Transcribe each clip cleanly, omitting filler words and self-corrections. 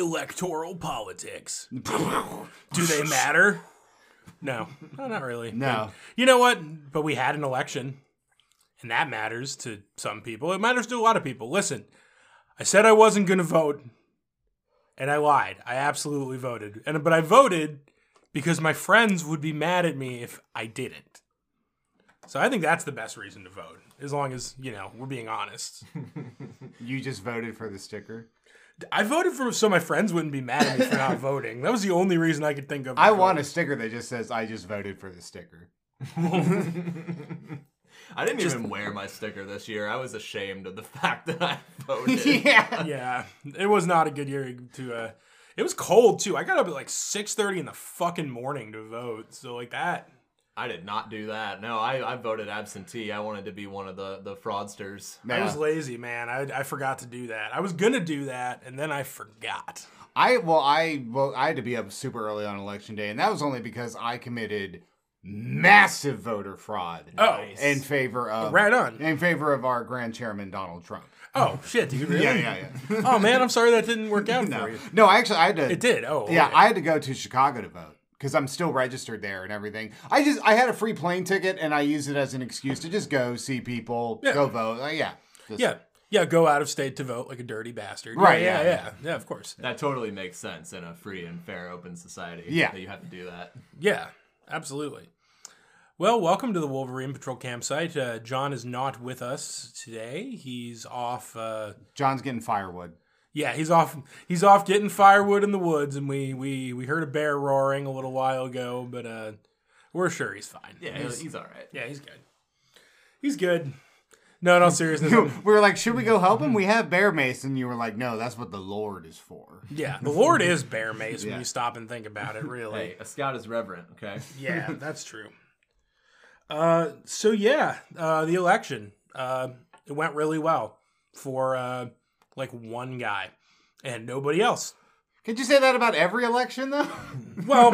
electoral politics. Do they matter? No, not really. No. And you know what? But we had an election, and that matters to some people. It matters to a lot of people. Listen, I said I wasn't going to vote, and I lied. I absolutely voted. But I voted because my friends would be mad at me if I didn't. So I think that's the best reason to vote, as long as, we're being honest. You just voted for the sticker? I voted so my friends wouldn't be mad at me for not voting. That was the only reason I could think of. I want a sticker that just says, I just voted for the sticker. I didn't even wear my sticker this year. I was ashamed of the fact that I voted. Yeah. It was not a good year to... It was cold, too. I got up at like 6:30 in the fucking morning to vote. So like that... I did not do that. No, I voted absentee. I wanted to be one of the fraudsters. I was lazy, man. I forgot to do that. I was going to do that, and then I forgot. I had to be up super early on election day, and that was only because I committed massive voter fraud. Oh, in favor of in favor of our grand chairman Donald Trump. Oh shit! Did you really? Yeah. Oh man, I'm sorry that didn't work out for you. No, I had to. It did. Oh, yeah. okay. I had to go to Chicago to vote because I'm still registered there and everything. I had a free plane ticket and I used it as an excuse to just go see people, go vote. Yeah, go out of state to vote like a dirty bastard. Right, Yeah, of course. That totally makes sense in a free and fair, open society. Yeah. That you have to do that. Yeah, absolutely. Well, welcome to the Wolverine Patrol campsite. John is not with us today. He's off. John's getting firewood. Yeah, he's off. He's off getting firewood in the woods, and we heard a bear roaring a little while ago, but we're sure he's fine. Yeah, he's all right. Yeah, he's good. He's good. No, in all seriousness. We were like, should we go help him? We have bear mace. And you were like, no, that's what the Lord is for. Yeah, the Lord is bear mace when you stop and think about it, really. Hey, a scout is reverent, okay? Yeah, that's true. The election, it went really well for like one guy and nobody else. Could you say that about every election, though? Well,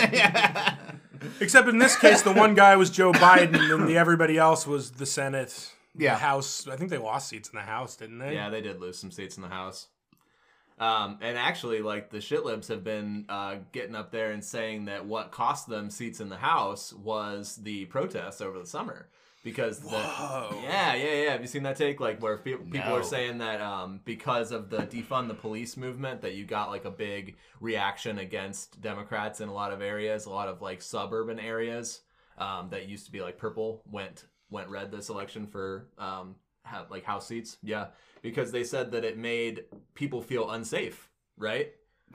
except in this case, the one guy was Joe Biden and everybody else was the Senate, the House. I think they lost seats in the House, didn't they? Yeah, they did lose some seats in the House. And actually, like, the shitlibs have been getting up there and saying that what cost them seats in the House was the protests over the summer. Because yeah. Have you seen that take? Like, where people are saying that because of the defund the police movement, that you got like a big reaction against Democrats in a lot of areas, a lot of like suburban areas that used to be like purple went red this election for like House seats. Yeah. Because they said that it made people feel unsafe, right?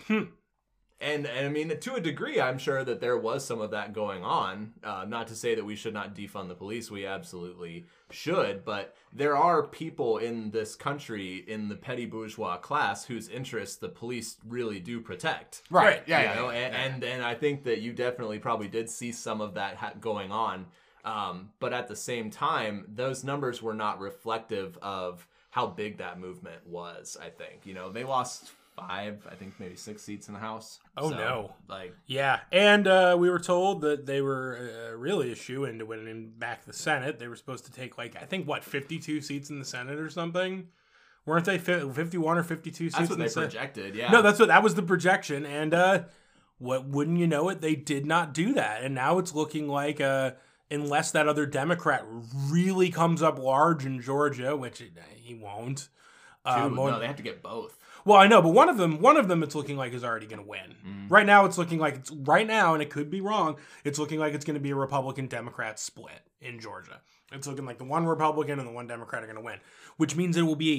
And I mean, to a degree, I'm sure that there was some of that going on. Not to say that we should not defund the police. We absolutely should. But there are people in this country, in the petty bourgeois class, whose interests the police really do protect. Right. And I think that you definitely probably did see some of that going on. But at the same time, those numbers were not reflective of how big that movement was, I think. They lost 5, I think maybe 6 seats in the House. Oh, so, no. Like, yeah, and we were told that they were really a shoo-in to winning back the Senate. They were supposed to take, 52 seats in the Senate or something? Weren't they 51 or 52 seats in the Senate? That's what they projected, yeah. No, that was the projection, and wouldn't you know it, they did not do that. And now it's looking like... unless that other Democrat really comes up large in Georgia, which he won't. No, they have to get both. Well, I know, but one of them it's looking like is already going to win. Right now, it's looking like and it could be wrong, it's looking like it's going to be a Republican-Democrat split in Georgia. It's looking like the one Republican and the one Democrat are going to win, which means it will be a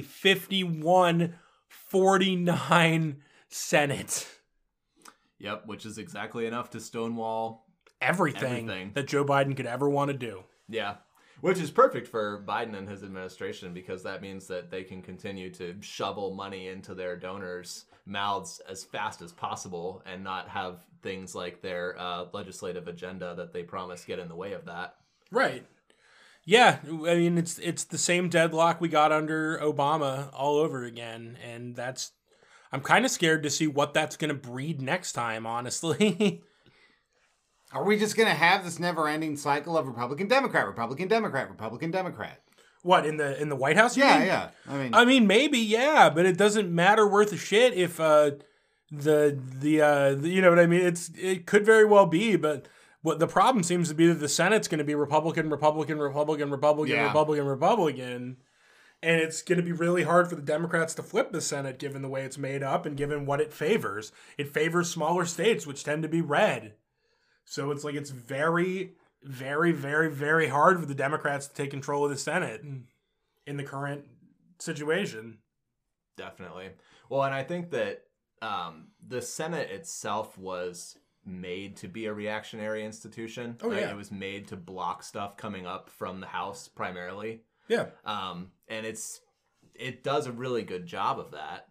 51-49 Senate. Yep, which is exactly enough to stonewall everything that Joe Biden could ever want to do. Yeah. Which is perfect for Biden and his administration, because that means that they can continue to shovel money into their donors' mouths as fast as possible and not have things like their legislative agenda that they promise get in the way of that. Right. Yeah. I mean, it's the same deadlock we got under Obama all over again. And I'm kind of scared to see what that's going to breed next time, honestly. Are we just going to have this never-ending cycle of Republican-Democrat, Republican-Democrat, Republican-Democrat? What, in the White House? Yeah. I mean, maybe, yeah, but it doesn't matter worth a shit if you know what I mean? It could very well be, but what the problem seems to be that the Senate's going to be Republican, and it's going to be really hard for the Democrats to flip the Senate given the way it's made up and given what it favors. It favors smaller states, which tend to be red. So it's like it's very, very, very, very hard for the Democrats to take control of the Senate in the current situation. Definitely. Well, and I think that the Senate itself was made to be a reactionary institution. Oh, yeah. It was made to block stuff coming up from the House primarily. Yeah. And it does a really good job of that.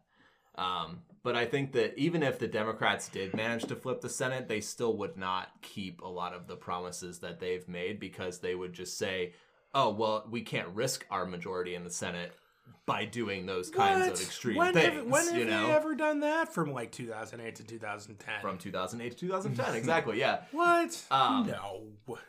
But I think that even if the Democrats did manage to flip the Senate, they still would not keep a lot of the promises that they've made because they would just say, oh, well, we can't risk our majority in the Senate by doing those kinds of extreme things. When have they ever done that from like 2008 to 2010? From 2008 to 2010, exactly, yeah. What? No.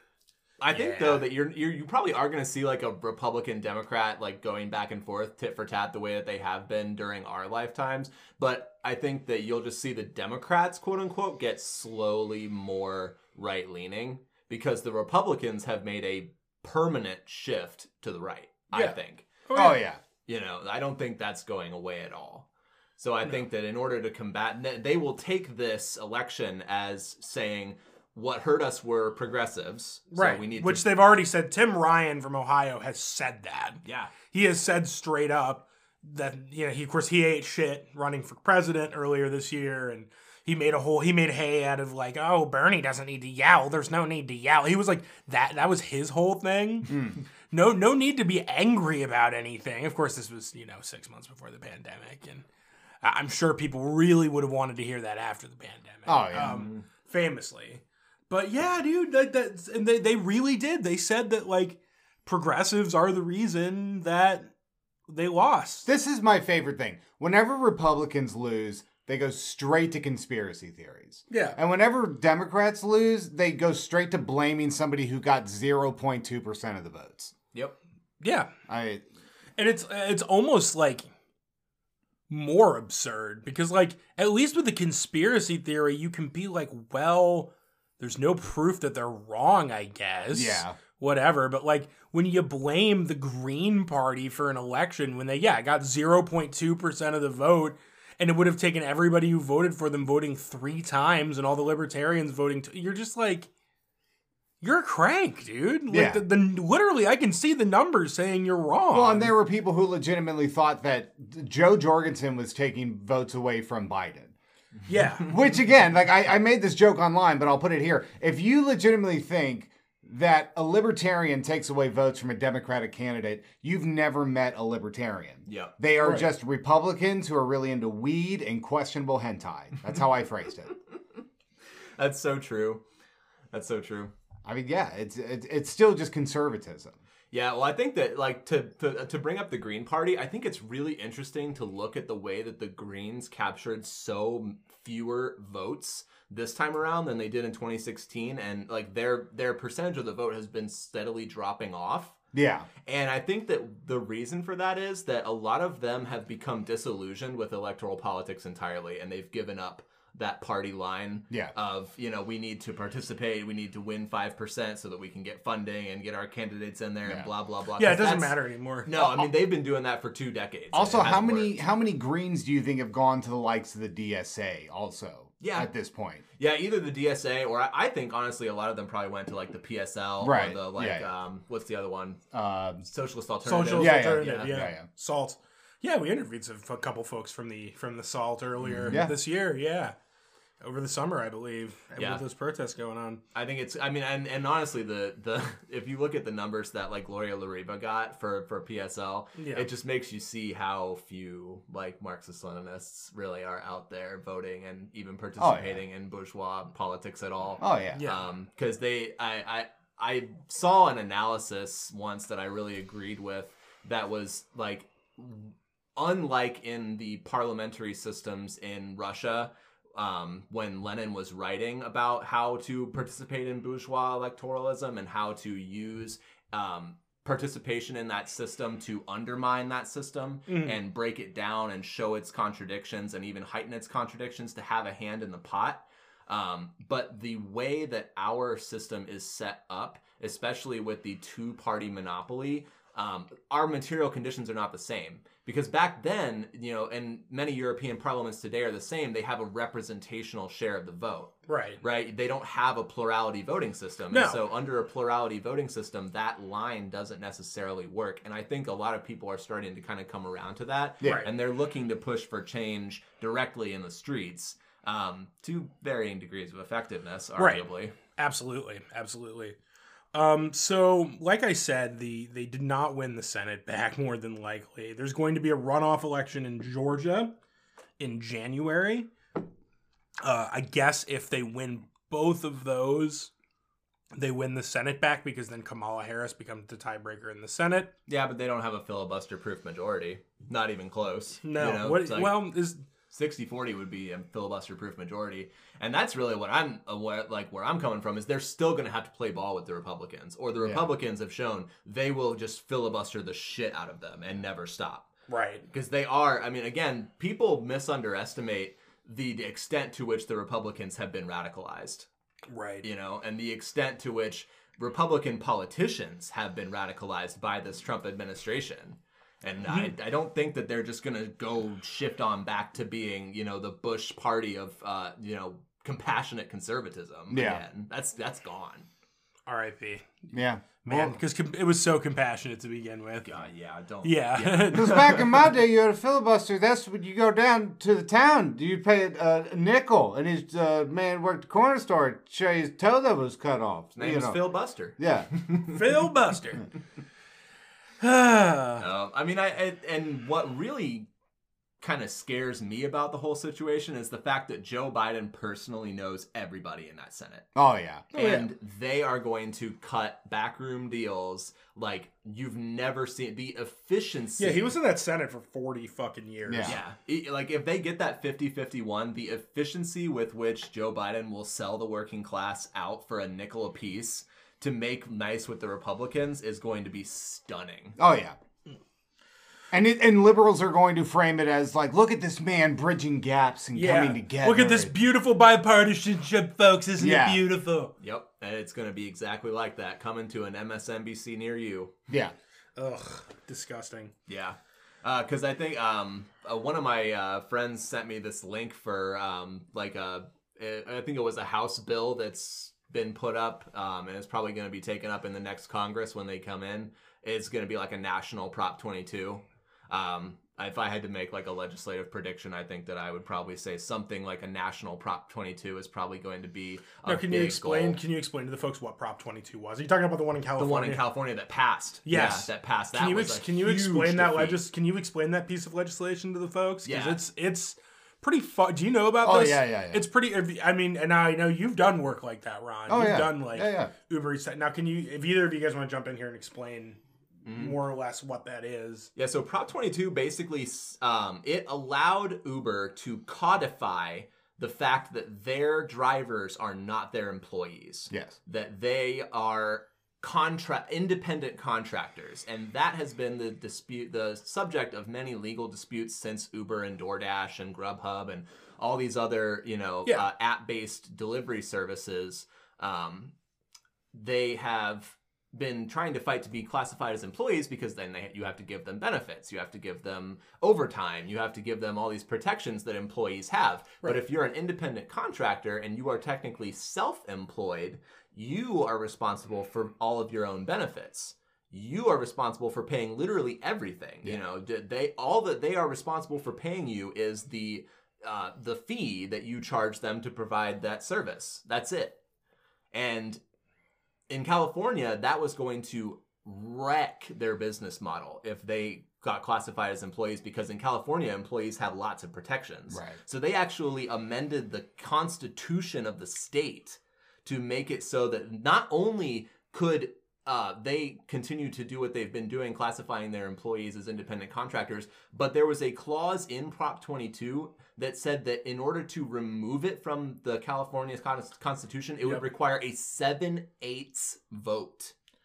I think though that you probably are going to see like a Republican Democrat like going back and forth tit for tat the way that they have been during our lifetimes, but I think that you'll just see the Democrats quote unquote get slowly more right leaning because the Republicans have made a permanent shift to the right. I think. Oh yeah. You know, I don't think that's going away at all. So I think that in order to combat, they will take this election as saying what hurt us were progressives. Right. So we need Which they've already said. Tim Ryan from Ohio has said that. Yeah. He has said straight up that, you know, he ate shit running for president earlier this year, and he made hay out of like, oh, Bernie doesn't need to yell. There's no need to yell. He was like, that was his whole thing. No need to be angry about anything. Of course, this was, 6 months before the pandemic, and I'm sure people really would have wanted to hear that after the pandemic. Oh, yeah. Famously. But yeah, dude, and they really did. They said that, like, progressives are the reason that they lost. This is my favorite thing. Whenever Republicans lose, they go straight to conspiracy theories. Yeah. And whenever Democrats lose, they go straight to blaming somebody who got 0.2% of the votes. Yep. Yeah. And it's almost like more absurd because, like, at least with the conspiracy theory, you can be like, well, there's no proof that they're wrong, I guess. Yeah. Whatever. But, like, when you blame the Green Party for an election when they, got 0.2% of the vote, and it would have taken everybody who voted for them voting 3 times and all the libertarians voting, you're just like, you're a crank, dude. Like, literally, I can see the numbers saying you're wrong. Well, and there were people who legitimately thought that Joe Jorgensen was taking votes away from Biden. Yeah. Which, again, like, I made this joke online, but I'll put it here. If you legitimately think that a libertarian takes away votes from a Democratic candidate, you've never met a libertarian. Yeah. They are just Republicans who are really into weed and questionable hentai. That's how I phrased it. That's so true. That's so true. I mean, yeah, it's still just conservatism. Yeah, well, I think that, like, to bring up the Green Party, I think it's really interesting to look at the way that the Greens captured so fewer votes this time around than they did in 2016, and, like, their percentage of the vote has been steadily dropping off. Yeah. And I think that the reason for that is that a lot of them have become disillusioned with electoral politics entirely, and they've given up that party line of, we need to participate, we need to win 5% so that we can get funding and get our candidates in there and blah, blah, blah. Yeah, it doesn't matter anymore. No, I mean, they've been doing that for 2 decades. Also, how many Greens do you think have gone to the likes of the DSA also at this point? Yeah, either the DSA or I think, honestly, a lot of them probably went to, like, the PSL or the, what's the other one? Socialist Alternative. Socialist Alternative, yeah. SALT. Yeah, we interviewed a couple folks from the SALT earlier this year, over the summer, I believe, with those protests going on. I think it's, and honestly, the if you look at the numbers that, like, Gloria La Riva got for PSL, it just makes you see how few, like, Marxist-Leninists really are out there voting and even participating in bourgeois politics at all. Oh, yeah. Because I saw an analysis once that I really agreed with that was, like, unlike in the parliamentary systems in Russia, when Lenin was writing about how to participate in bourgeois electoralism and how to use participation in that system to undermine that system and break it down and show its contradictions and even heighten its contradictions to have a hand in the pot. But the way that our system is set up, especially with the two-party monopoly, our material conditions are not the same. Because back then, and many European parliaments today are the same, they have a representational share of the vote. Right? They don't have a plurality voting system. No. And so under a plurality voting system, that line doesn't necessarily work. And I think a lot of people are starting to kind of come around to that. Yeah. And they're looking to push for change directly in the streets, to varying degrees of effectiveness, arguably. Absolutely. So, like I said, they did not win the Senate back more than likely. There's going to be a runoff election in Georgia in January. I guess if they win both of those, they win the Senate back because then Kamala Harris becomes the tiebreaker in the Senate. Yeah, but they don't have a filibuster-proof majority. Not even close. No. It's like 60-40 would be a filibuster-proof majority. And that's really what where I'm coming from is they're still going to have to play ball with the Republicans. Or the Republicans have shown they will just filibuster the shit out of them and never stop. Right. Because they are, again, people misunderestimate the extent to which the Republicans have been radicalized. Right. And the extent to which Republican politicians have been radicalized by this Trump administration. And I don't think that they're just going to go shift on back to being, the Bush party of, compassionate conservatism again. That's gone. R.I.P. Yeah. Man, because it was so compassionate to begin with. Don't. Yeah. Because back in my day, you had a filibuster. That's when you go down to the town. You pay a nickel, and his man worked at the corner store to show you his toe that was cut off. His name is Phil Buster. Yeah. Phil Buster. And what really kind of scares me about the whole situation is the fact that Joe Biden personally knows everybody in that Senate. Oh, yeah. And they are going to cut backroom deals like you've never seen. The efficiency. Yeah, he was in that Senate for 40 fucking years. Yeah. Like if they get that 50-51, the efficiency with which Joe Biden will sell the working class out for a nickel apiece to make nice with the Republicans is going to be stunning. Oh, yeah. And liberals are going to frame it as like, look at this man bridging gaps and coming together. Look at this beautiful bipartisanship, folks. Isn't it beautiful? Yep. And it's going to be exactly like that. Coming to an MSNBC near you. Yeah. Ugh. Disgusting. Yeah. Because I think one of my friends sent me this link for I think it was a House bill that's been put up and it's probably going to be taken up in the next Congress when they come in. It's going to be like a national Prop 22. If I had to make like a legislative prediction, I think that I would probably say something like a national Prop 22 is probably going to be a Can big you explain? goal. Can you explain to the folks what Prop 22 was? Are you talking about the one in California? The one in California that passed. Yes, that passed. That can you was can you explain that defeat. Can you explain that piece of legislation to the folks? Yeah, it's pretty fun. Do you know about this? Oh yeah. It's pretty. I mean, and I know you've done work like that, Ron. Oh, You've done like yeah. Uber Eats. Now, can you, if either of you guys want to jump in here and explain more or less what that is? Yeah, so Prop 22 basically, it allowed Uber to codify the fact that their drivers are not their employees. Yes. That they are independent contractors. And that has been the subject of many legal disputes since Uber and DoorDash and Grubhub and all these other, app-based delivery services. They have been trying to fight to be classified as employees because then you have to give them benefits, you have to give them overtime, you have to give them all these protections that employees have. Right. But if you're an independent contractor and you are technically self-employed, you are responsible for all of your own benefits. You are responsible for paying literally everything. Yeah. All that they are responsible for paying you is the fee that you charge them to provide that service. That's it. And in California, that was going to wreck their business model if they got classified as employees, because in California, employees have lots of protections. Right. So they actually amended the constitution of the state to make it so that not only could they continue to do what they've been doing, classifying their employees as independent contractors, but there was a clause in Prop 22 that said that in order to remove it from the California Constitution, it would require a 7/8 vote.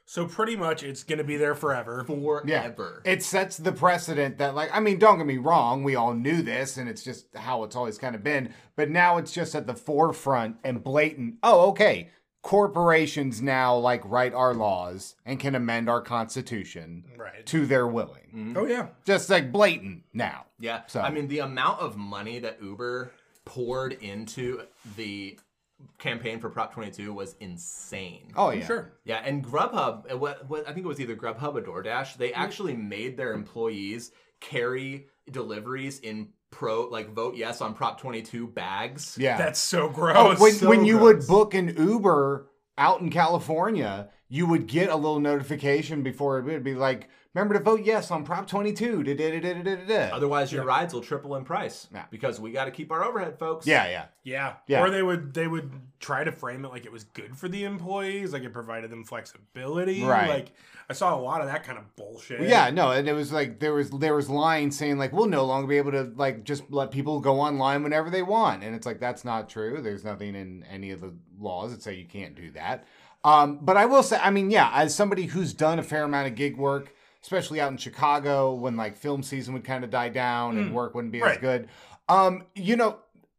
So pretty much it's going to be there forever. Forever. It sets the precedent that, like, I mean, don't get me wrong, we all knew this, and it's just how it's always kind of been. But now it's just at the forefront and blatant. Oh, okay. Corporations now, like, write our laws and can amend our constitution Right. to their willing. Oh, yeah. Just, like, blatant now. Yeah. So- I mean, the amount of money that Uber poured into the campaign for Prop 22 was insane. Oh, yeah. Sure. Yeah, and Grubhub, I think it was either Grubhub or DoorDash, they actually made their employees carry deliveries in vote yes on Prop 22 bags. Yeah. That's so Oh, gross. when you would book an Uber out in California, you would get a little notification before it would be like, remember to vote yes on Prop 22. Da-da-da-da-da-da. Otherwise, your rides will triple in price Yeah. because we got to keep our overhead, folks. Yeah. Yeah. Or they would try to frame it like it was good for the employees, like it provided them flexibility. Right. Like I saw a lot of that kind of bullshit. Yeah, no, and it was like there was lines saying like we'll no longer be able to like just let people go online whenever they want, and it's like that's not true. There's nothing in any of the laws that say you can't do that. But I will say, I mean, yeah, as somebody who's done a fair amount of gig work, especially out in Chicago when like film season would kind of die down and work wouldn't be as Right. good. You know,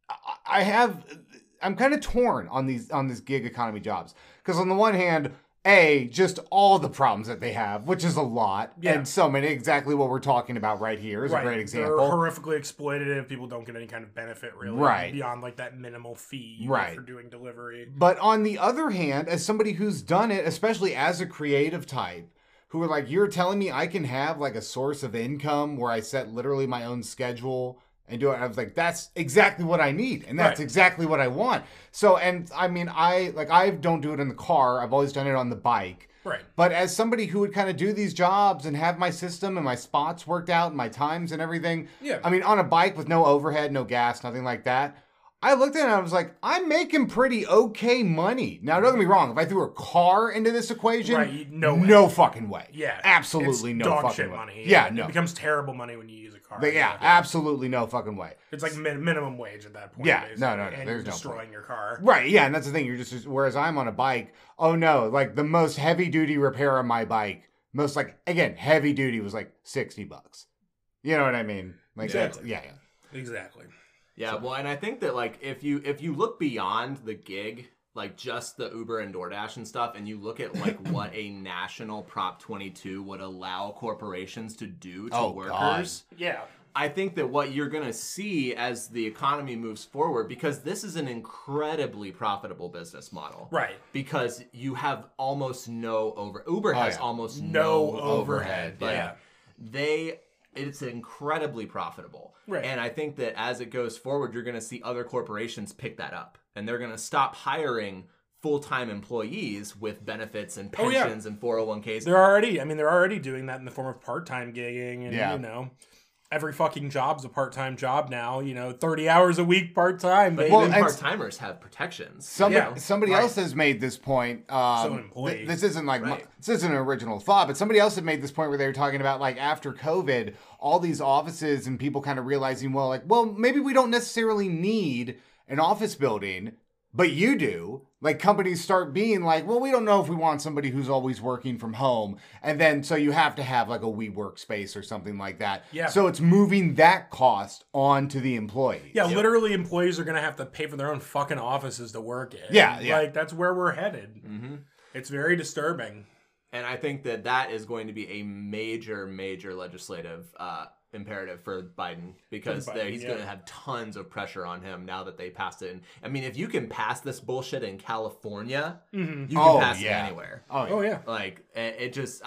I'm kind of torn on these gig economy jobs because on the one hand, just all the problems that they have, which is a lot, Yeah. and so many, exactly what we're talking about right here is a great They're example. horrifically exploitative. People don't get any kind of benefit really, Right. beyond like that minimal fee you Right. get for doing delivery. But on the other hand, as somebody who's done it, especially as a creative type, who are like, you're telling me I can have like a source of income where I set literally my own schedule and do it. I was like, that's exactly what I need. And that's Right. exactly what I want. So, and I mean, I don't do it in the car. I've always done it on the bike. Right. But as somebody who would kind of do these jobs and have my system and my spots worked out and my times and everything. Yeah. I mean, on a bike with no overhead, no gas, nothing like that. I looked at it and I was like, I'm making pretty okay money. Now, don't get me wrong. If I threw a car into this equation, Right, no way. no fucking way. Yeah. Absolutely it's no dog fucking shit way. money. Yeah, It no. becomes terrible money when you use a car. But yeah, absolutely no fucking way. It's like minimum wage at that point. Yeah, basically, no, and there's you're no destroying your car. Right, yeah, and that's the thing. You're just whereas I'm on a bike. Oh no, like the most heavy duty repair on my bike, most like again heavy duty was like $60. You know what I mean? Like Exactly. yeah. Exactly. Yeah, well, and I think that like if you look beyond the gig, like just the Uber and DoorDash and stuff, and you look at like what a national Prop 22 would allow corporations to do to Oh, workers, Yeah. I think that what you're going to see as the economy moves forward, because this is an incredibly profitable business model. Right. Because you have almost no Uber has yeah. almost No no overhead. Like, Yeah. it's incredibly profitable. Right. And I think that as it goes forward, you're going to see other corporations pick that up. And they're going to stop hiring full-time employees with benefits and Oh, yeah. pensions and 401ks. They're already doing that in the form of part-time gigging and, Yeah. you know, every fucking job's a part-time job now, 30 hours a week part-time, But baby. Well, even and- part-timers have protections. Somebody right. else has made this point. So an employee. This isn't like Right. this isn't an original thought, but somebody else had made this point where they were talking about like after COVID, all these offices and people kind of realizing, well, maybe we don't necessarily need an office building, but you do. Like companies start being like, well, we don't know if we want somebody who's always working from home, and then so you have to have like a WeWork space or something like that. Yeah. So it's moving that cost on to the employees. Yeah, literally employees are going to have to pay for their own fucking offices to work in. Yeah. Like, that's where we're headed. Mm-hmm. It's very disturbing. And I think that that is going to be a major, major legislative imperative for Biden, because For Biden, he's yeah. going to have tons of pressure on him now that they passed it. I mean, if you can pass this bullshit in California, you can pass it anywhere. Oh, yeah. Like, it just,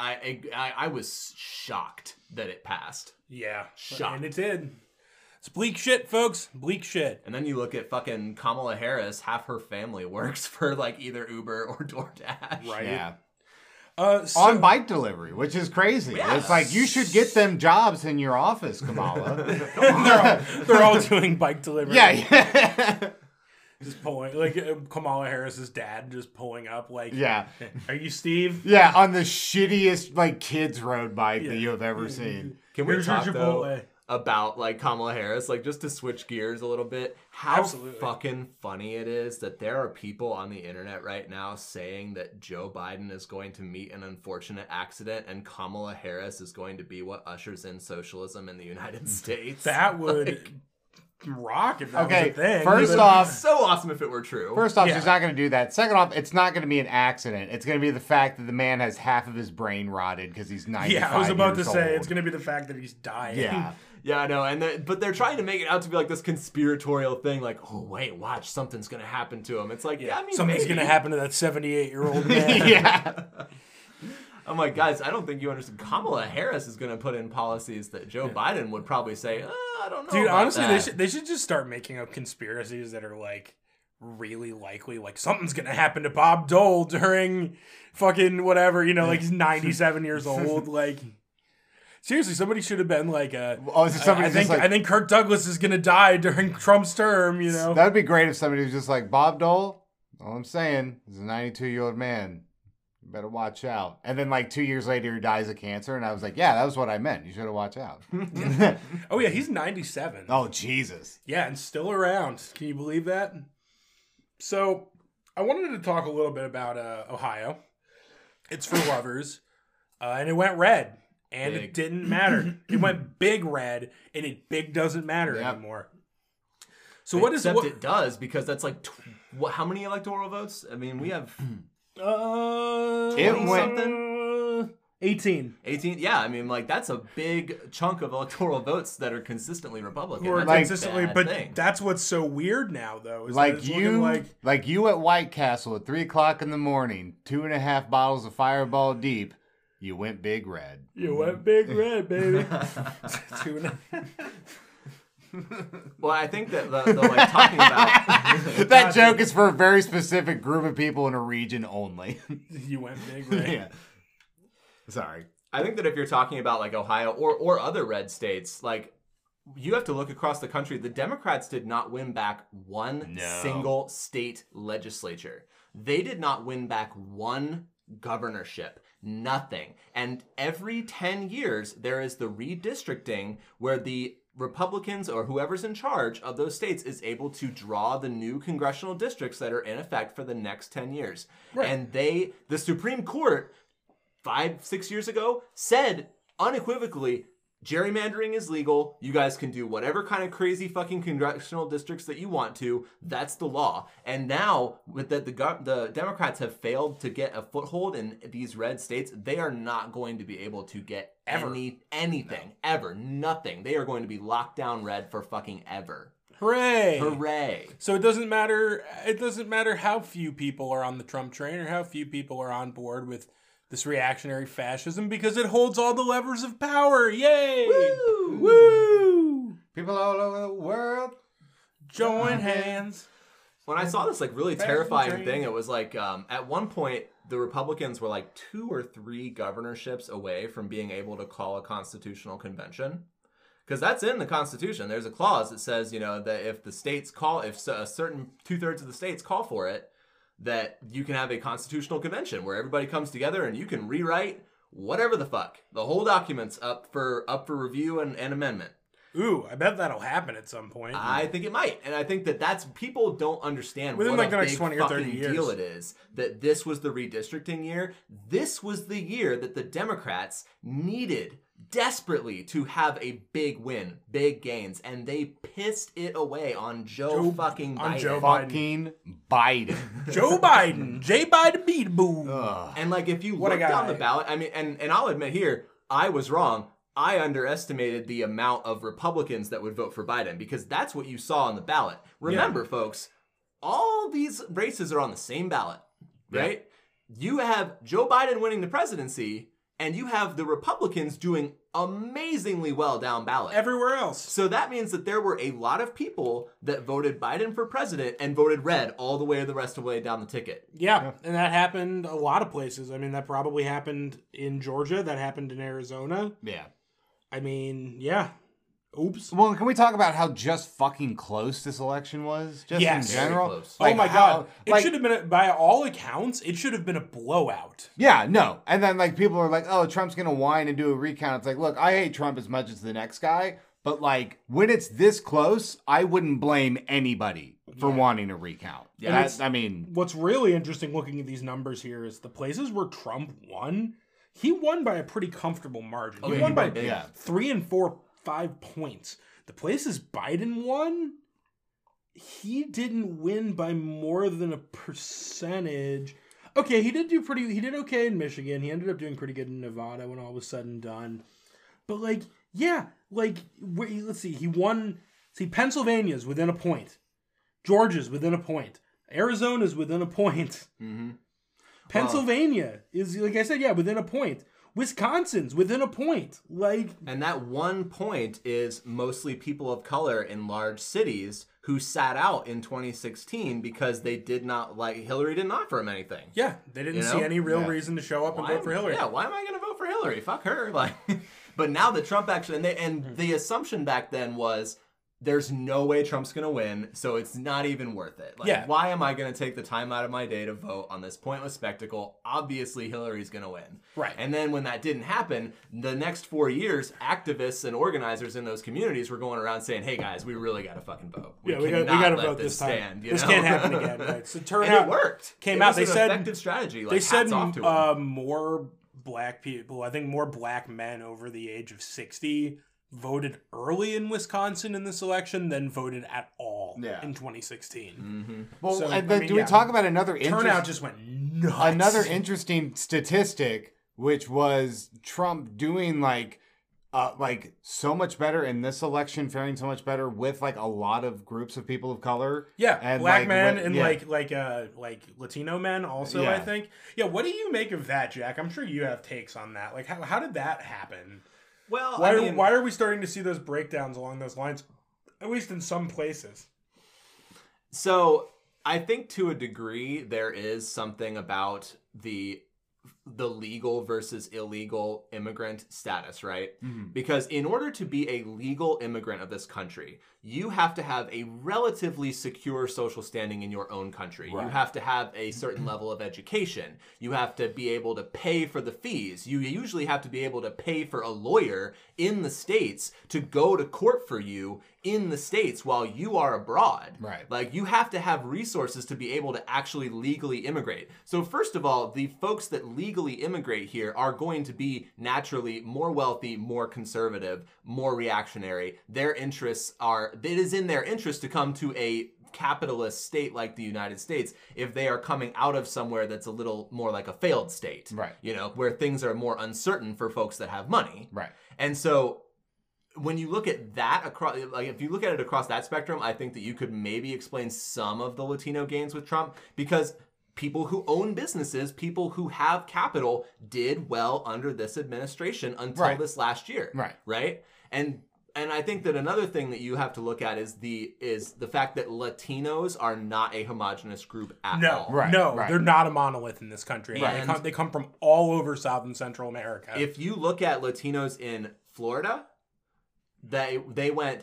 I was shocked that it passed. Yeah. Shocked. And it did. It's bleak shit, folks. Bleak shit. And then you look at fucking Kamala Harris, half her family works for like either Uber or DoorDash. Right. Yeah. So, On bike delivery, which is crazy. Yeah. It's like you should get them jobs in your office, Kamala. they're all doing bike delivery. yeah. Just pulling, like Kamala Harris's dad just pulling up, like, Yeah. Are you Steve? Yeah, on the shittiest like kids road bike that you have ever seen. Can we Here's your talk though Chipotle. about like Kamala Harris, like just to switch gears a little bit. How Absolutely. fucking funny it is that there are people on the internet right now saying that Joe Biden is going to meet an unfortunate accident and Kamala Harris is going to be what ushers in socialism in the United States. That would rock if that Okay, was a thing. first It'd off- be so awesome if it were true. First off, Yeah. she's not going to do that. Second off, it's not going to be an accident. It's going to be the fact that the man has half of his brain rotted because he's 95 yeah, I was about to years say old. it's going to be the fact that he's dying. Yeah. Yeah, I know, but they're trying to make it out to be like this conspiratorial thing, like, oh wait, watch, something's gonna happen to him. It's like, yeah, I mean, Something's maybe. going to happen to that 78-year-old man. Yeah. I'm like, guys, I don't think you understand. Kamala Harris is gonna put in policies that Joe Biden would probably say, I don't know. Dude, about honestly, that. they should just start making up conspiracies that are like really likely. Like something's gonna happen to Bob Dole during fucking whatever. You know, like he's 97 years old. Like seriously, somebody should have been like, Oh, is it somebody I just think like, I think Kirk Douglas is gonna die during Trump's term. You know, that would be great if somebody was just like, Bob Dole, all I'm saying is a 92-year-old man. You better watch out. And then like 2 years later, he dies of cancer. And I was like, yeah, that was what I meant. You should have watched out. oh yeah, he's 97. Oh, Jesus. Yeah, and still around. Can you believe that? So, I wanted to talk a little bit about Ohio. It's for lovers, and it went red, and Big. it didn't matter. It went big red, and it big doesn't matter Yep. anymore. So what is Except what? it does, because that's like, how many electoral votes? I mean, we have It went- something. 18. 18, yeah, I mean, like, that's a big chunk of electoral votes that are consistently Republican. Or That's like- a consistently, bad but thing. that's what's so weird now, though. Is that Like it's looking you, like you at White Castle at 3 o'clock in the morning, 2.5 bottles of Fireball deep, you went big red. you went big red, baby. 2.5. Well, I think that the like talking about That joke is for a very specific group of people in a region only. You went big red. Yeah. Sorry. I think that if you're talking about like Ohio or other red states, like you have to look across the country. The Democrats did not win back one No. single state legislature. They did not win back one governorship. Nothing. And every 10 years, there is the redistricting where the Republicans or whoever's in charge of those states is able to draw the new congressional districts that are in effect for the next 10 years. Right. And the Supreme Court 5-6 years ago said unequivocally, gerrymandering is legal. You guys can do whatever kind of crazy fucking congressional districts that you want to. That's the law. And now, with that, the Democrats have failed to get a foothold in these red states. They are not going to be able to get anything ever. Nothing. They are going to be locked down red for fucking ever. Hooray! Hooray! So it doesn't matter. It doesn't matter how few people are on the Trump train or how few people are on board with this reactionary fascism because it holds all the levers of power. Yay! Woo! Woo! People all over the world. Join hands. When I saw this like really Fashion terrifying train. thing, it was like at one point the Republicans were like 2 or 3 governorships away from being able to call a constitutional convention. Because that's in the Constitution. There's a clause that says, you know, that if the states call, if a certain 2/3 of the states call for it, that you can have a constitutional convention where everybody comes together and you can rewrite whatever the fuck. The whole document's up for review and amendment. Ooh, I bet that'll happen at some point. I think it might, and I think that that's people don't understand Within, what like, a the next big 20 or 30 fucking years. deal it is. That this was the redistricting year. This was the year that the Democrats needed desperately to have a big win, big gains, and they pissed it away on Joe fucking Biden. on Joe Biden. Fucking Biden. Joe Biden. J. Biden beat boom. Ugh. And like if you What a look down guy. the ballot, I mean, and I'll admit here, I was wrong. I underestimated the amount of Republicans that would vote for Biden because that's what you saw on the ballot. Remember, folks, all these races are on the same ballot, right? You have Joe Biden winning the presidency, and you have the Republicans doing amazingly well down ballot. Everywhere else. So that means that there were a lot of people that voted Biden for president and voted red all the way the rest of the way down the ticket. Yeah, and that happened a lot of places. I mean, that probably happened in Georgia. That happened in Arizona. Yeah. I mean, yeah. Oops. Well, can we talk about how just fucking close this election was? Just Yes. in Very general? close. Oh my God. It like- should have been, by all accounts, it should have been a blowout. Yeah, no. And then like people are like, oh, Trump's gonna whine and do a recount. It's like, look, I hate Trump as much as the next guy, But like when it's this close, I wouldn't blame anybody for wanting a recount. Yeah. I mean, What's really interesting looking at these numbers here is the places where Trump won, he won by a pretty comfortable margin. He won by 3 and 5 points. The places Biden won, he didn't win by more than a percentage. Okay, he did okay in Michigan. He ended up doing pretty good in Nevada when all was said and done. But let's see, he won. See, Pennsylvania's within a point. Georgia's within a point. Arizona's within a point. Mm-hmm. Pennsylvania is, like I said, within a point. Wisconsin's within a point. And that 1 point is mostly people of color in large cities who sat out in 2016 because they did not Hillary didn't offer them anything. Yeah, they didn't see any real reason to show up and vote for Hillary. Yeah, why am I going to vote for Hillary? Fuck her. But now that Trump actually, the assumption back then was there's no way Trump's going to win, so it's not even worth it. Why am I going to take the time out of my day to vote on this pointless spectacle? Obviously, Hillary's going to win. Right. And then when that didn't happen, the next 4 years, activists and organizers in those communities were going around saying, hey, guys, we really got to fucking vote. We got to vote this time. Stand, this can't happen again. Right? So it worked. It was an effective strategy. They said hats off to them. more black people, I think more black men over the age of 60 voted early in Wisconsin in this election than voted at all in 2016. Mm-hmm. Well, so, do we talk about another turnout just went nuts. Another interesting statistic, which was Trump doing so much better in this election, faring so much better with a lot of groups of people of color. Yeah, and black men and Latino men also. I think. Yeah, what do you make of that, Jack? I'm sure you have takes on that. How did that happen? Well, why are we starting to see those breakdowns along those lines, at least in some places? So I think to a degree there is something about the legal versus illegal immigrant status, right? Mm-hmm. Because in order to be a legal immigrant of this country, you have to have a relatively secure social standing in your own country. Right. You have to have a certain level of education. You have to be able to pay for the fees. You usually have to be able to pay for a lawyer in the States to go to court for you in the States while you are abroad. Right. You have to have resources to be able to actually legally immigrate. So first of all, the folks that legally immigrate here are going to be naturally more wealthy, more conservative, more reactionary. Their interests are, it is in their interest to come to a capitalist state like the United States if they are coming out of somewhere that's a little more like a failed state. Right. Where things are more uncertain for folks that have money. Right. And so when you look at that across, if you look at it across that spectrum, I think that you could maybe explain some of the Latino gains with Trump, because people who own businesses, people who have capital, did well under this administration until this last year. Right. And I think that another thing that you have to look at is the fact that Latinos are not a homogenous group at all. They're not a monolith in this country. Right. They come from all over South and Central America. If you look at Latinos in Florida, they went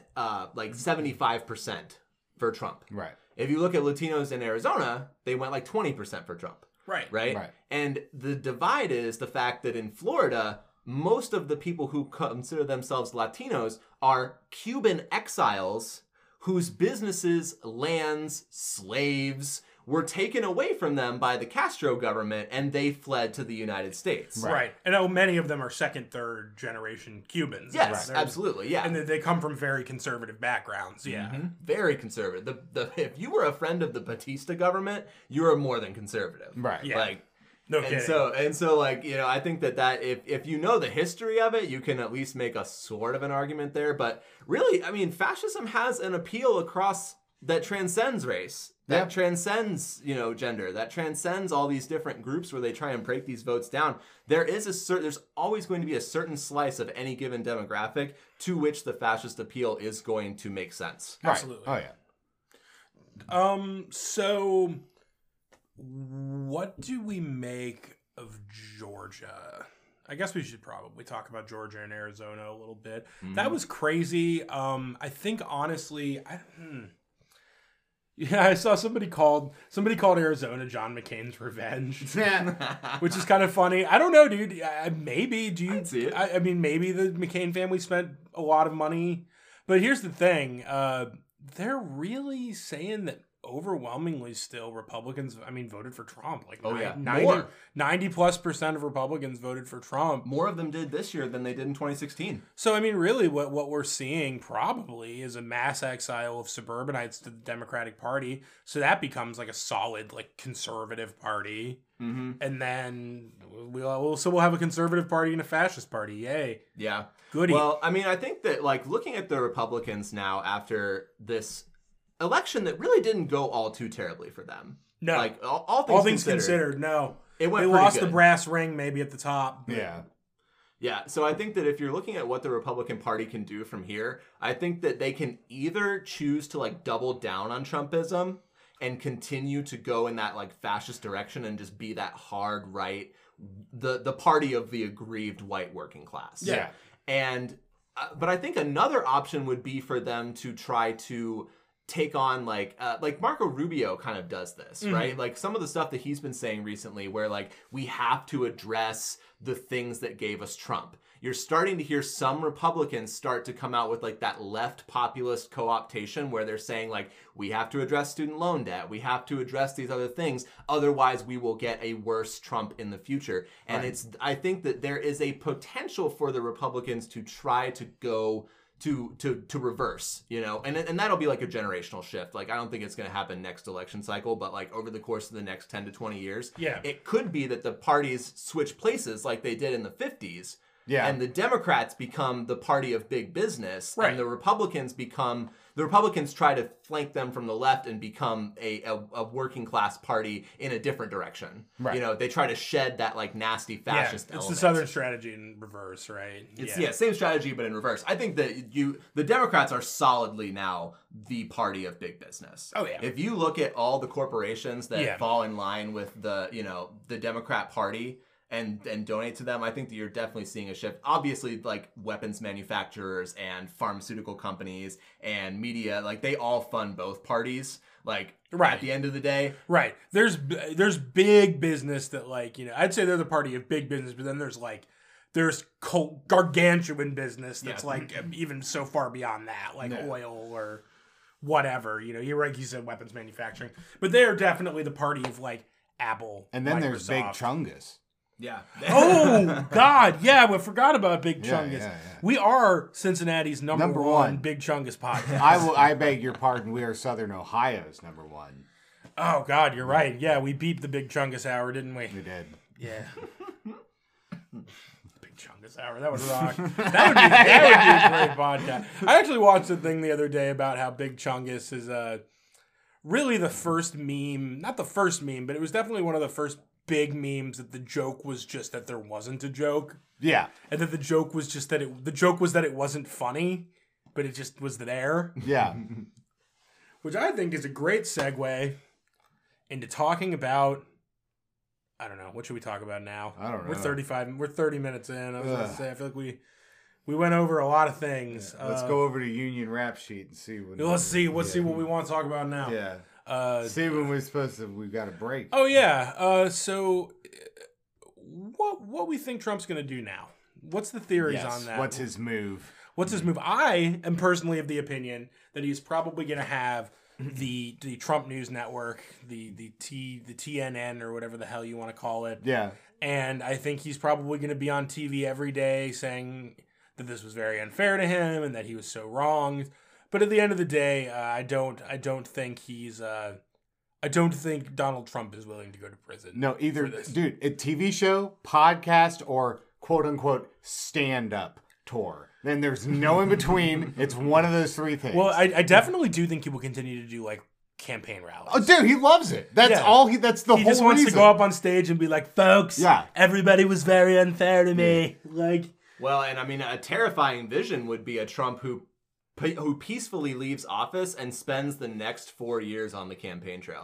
75% for Trump. Right. If you look at Latinos in Arizona, they went 20% for Trump. Right. And the divide is the fact that in Florida, most of the people who consider themselves Latinos are Cuban exiles whose businesses, lands, slaves were taken away from them by the Castro government, and they fled to the United States. Right. And many of them are second, third generation Cubans. Yes, absolutely, yeah. And they come from very conservative backgrounds, yeah. Mm-hmm. Very conservative. If you were a friend of the Batista government, you were more than conservative. Right. Yeah. No kidding. And so I think that if you know the history of it, you can at least make a sort of an argument there. But really, fascism has an appeal across that transcends race. That transcends, gender. That transcends all these different groups where they try and break these votes down. There's always going to be a certain slice of any given demographic to which the fascist appeal is going to make sense. Right. Absolutely. Oh yeah. So what do we make of Georgia? I guess we should probably talk about Georgia and Arizona a little bit. Mm-hmm. That was crazy. I think honestly, I saw somebody called Arizona John McCain's revenge, which is kind of funny. I don't know, dude. Maybe do you? I'd see it. Maybe the McCain family spent a lot of money. But here's the thing. They're really saying that overwhelmingly still Republicans, voted for Trump. Like, Oh, yeah. 90+% of Republicans voted for Trump. More of them did this year than they did in 2016. So, really what we're seeing probably is a mass exile of suburbanites to the Democratic Party. So that becomes like a solid, like, conservative party. Mm-hmm. And then we'll have a conservative party and a fascist party. Yay. Yeah. Goody. Well, I think that, like, looking at the Republicans now after this election that really didn't go all too terribly for them. No. Like, all things considered, no. It went They pretty lost good. the brass ring maybe at the top. But Yeah. Yeah, so I think that if you're looking at what the Republican Party can do from here, I think that they can either choose to, like, double down on Trumpism and continue to go in that, like, fascist direction and just be that hard right, the party of the aggrieved white working class. Yeah. And but I think another option would be for them to try to take on like Marco Rubio kind of does this, right? Like some of the stuff that he's been saying recently where like we have to address the things that gave us Trump. You're starting to hear some Republicans start to come out with like that left populist co-optation where they're saying like we have to address student loan debt, we have to address these other things, otherwise we will get a worse Trump in the future. And I think that there is a potential for the Republicans to try to go to reverse, you know, and that'll be like a generational shift. Like, I don't think it's going to happen next election cycle, but like over the course of the next 10 to 20 years, it could be that the parties switch places like they did in the 50s. Yeah. And the Democrats become the party of big business, Right. and the Republicans try to flank them from the left and become a working class party in a different direction. Right. You know, they try to shed that like nasty fascist it's element. the Southern strategy in reverse, right? It's same strategy but in reverse. I think that the Democrats are solidly now the party of big business. Oh, yeah. If you look at all the corporations that Yeah. fall in line with the Democrat Party and donate to them, I think that you're definitely seeing a shift. Obviously, like weapons manufacturers and pharmaceutical companies and media, like they all fund both parties. Like at the end of the day, Right. There's big business that like, you know, I'd say they're the party of big business, but then there's gargantuan business that's like even so far beyond that, like oil or whatever, you know, you said weapons manufacturing, but they are definitely the party of like Apple. And then Microsoft. there's Big Chungus. yeah. Oh God, yeah, we forgot about Big Yeah, Chungus. yeah. We are Cincinnati's number Number one one. Big Chungus podcast. I beg your pardon. We are Southern Ohio's number one. Oh God, you're right. Yeah, we beat the Big Chungus hour, didn't we? We did. Yeah. Big Chungus hour. That would rock. That would be a great podcast. I actually watched a thing the other day about how Big Chungus is really the first meme. Not the first meme, but it was definitely one of the first big memes that the joke was just that there wasn't a joke. Yeah. And that the joke was just that it wasn't funny, but it just was there. Yeah. Which I think is a great segue into talking about, I don't know, what should we talk about now? I don't know. We're 30 minutes in. I was going to say, I feel like we went over a lot of things. Let's go over to Union Rap Sheet and see what. Let's see what we want to talk about now. Yeah. See when we've got a break. Oh yeah. So what we think Trump's going to do now? What's the theories on that? What's his move? What's his move? I am personally of the opinion that he's probably going to have the Trump News Network, the TNN or whatever the hell you want to call it. Yeah. And I think he's probably going to be on TV every day saying that this was very unfair to him and that he was so wrong. But at the end of the day, I don't think I don't think Donald Trump is willing to go to prison. No, either, dude, a TV show, podcast, or quote unquote stand up tour. Then there's no in between. It's one of those three things. Well, I definitely do think he will continue to do like campaign rallies. Oh, dude, he loves it. That's all he. That's the whole He just wants reason. to go up on stage and be like, "Folks, everybody was very unfair to me." Like, well, and I mean, a terrifying vision would be a Trump who peacefully leaves office and spends the next 4 years on the campaign trail.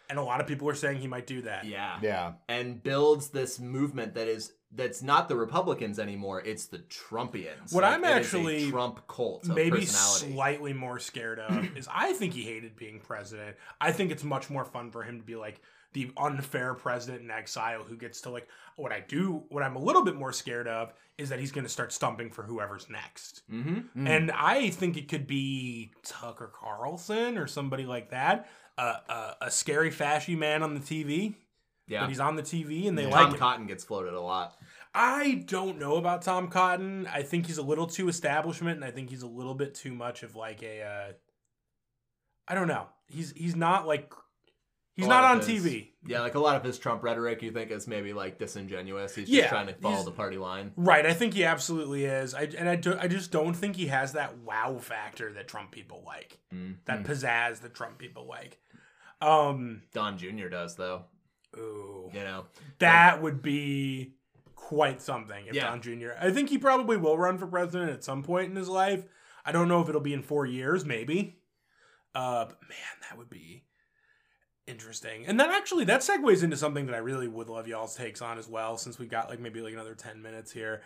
And a lot of people are saying he might do that. Yeah. And builds this movement that's not the Republicans anymore, it's the Trumpians. What I'm it is a actually Trump cult of maybe personality. slightly more scared of is I think he hated being president. I think it's much more fun for him to be like the unfair president in exile who gets to like what I'm a little bit more scared of is that he's going to start stumping for whoever's next. Mm-hmm. And I think it could be Tucker Carlson or somebody like that. A scary fashy man on the TV. Yeah. But he's on the TV and they like Tom him. Cotton gets floated a lot. I don't know about Tom Cotton. I think he's a little too establishment, and I think he's a little bit too much of like a. I don't know. He's not like. He's not on TV. Yeah, like a lot of his Trump rhetoric, you think is maybe like disingenuous. He's just trying to follow the party line. Right. I think he absolutely is. I just don't think he has that wow factor that Trump people like. That pizzazz that Trump people like. Don Jr. does though. Ooh. You know, that would be quite something if Don Jr. I think he probably will run for president at some point in his life. I don't know if it'll be in 4 years, maybe. But man, that would be interesting. And then actually that segues into something that I really would love y'all's takes on as well, since we got like maybe like another 10 minutes here.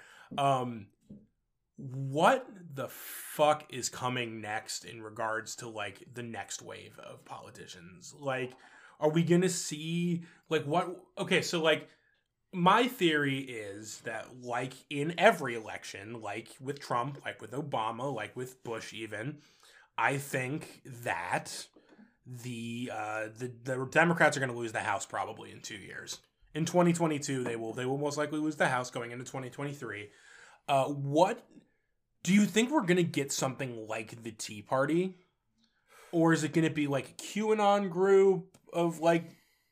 What the fuck is coming next in regards to like the next wave of politicians? Like, are we going to see like what? Okay, so like my theory is that like in every election, like with Trump, like with Obama, like with Bush even, I think that the Democrats are going to lose the House probably in 2 years. In 2022, they will most likely lose the House going into 2023. What do you think we're going to get something like the Tea Party? Or is it going to be like a QAnon group of like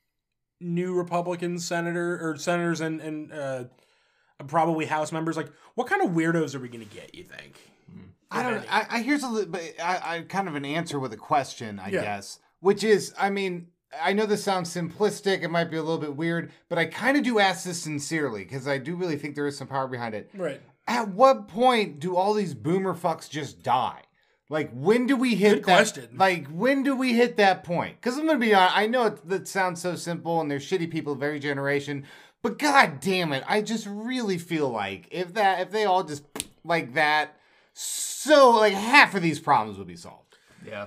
new Republican senators and probably House members? Like, what kind of weirdos are we going to get, you think? I don't. I here's a little, but I kind of an answer with a question, I guess, which is, I mean, I know this sounds simplistic. It might be a little bit weird, but I kind of do ask this sincerely because I do really think there is some power behind it. Right. At what point do all these boomer fucks just die? Like, when do we hit Good that? question. Like, when do we hit that point? Because I'm gonna be honest. I know that sounds so simple, and they're shitty people of every generation. But god damn it, I just really feel like if they all just like that, so like half of these problems would be solved. Yeah.